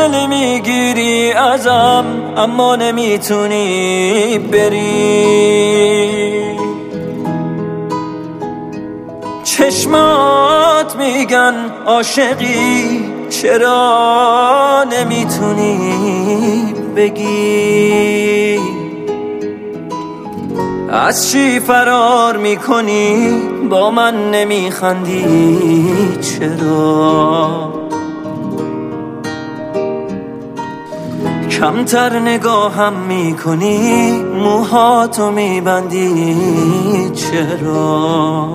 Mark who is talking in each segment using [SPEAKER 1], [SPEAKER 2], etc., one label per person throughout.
[SPEAKER 1] فاصله میگیری ازم اما نمیتونی بری. چشمات میگن عاشقی چرا نمیتونی بگی. از چی فرار میکنی با من نمیخندی چرا. کمتر نگاهم میکنی موهاتو میبندی چرا.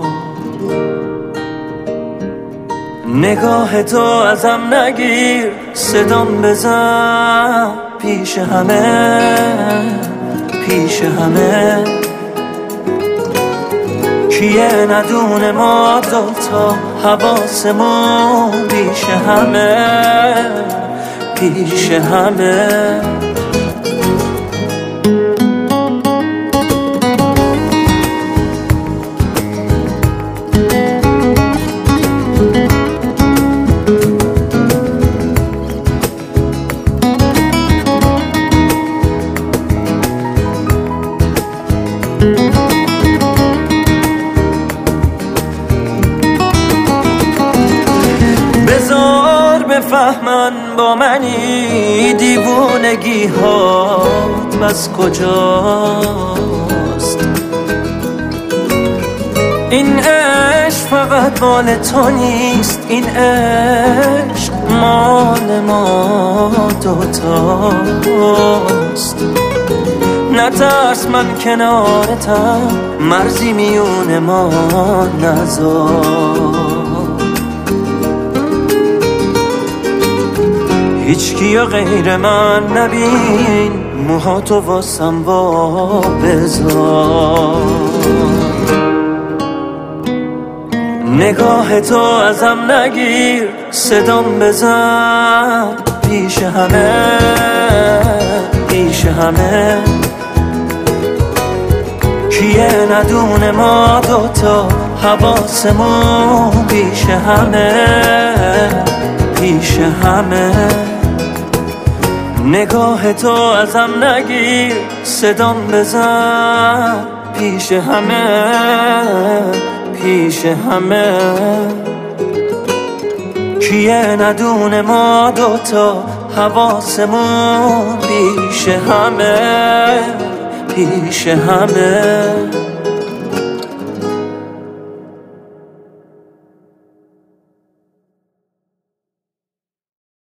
[SPEAKER 1] نگاه تو ازم نگیر صدام بزن پیش همه پیش همه. کیه ندونه ما دوتا حواسمون پیش همه پیش همه. بذار بفهمن با منی دیوونگی هات بس کجاست. این عشق فقط مال تو نیست، این عشق مال ما دوتاست. نترس من کنارتم مرزی میون ما نذار. هیچ کیو غیر من نبین موهاتو واسم وا بذار. نگاه تو ازم نگیر صدام بزن پیش همه پیش همه. کیه ندونه ما دوتا حواسمون پیش همه پیش همه. نگاه تو ازم نگیر صدام بزن پیش همه پیش همه. کیه ندونه ما دوتا حواسمون پیش همه پیش همه.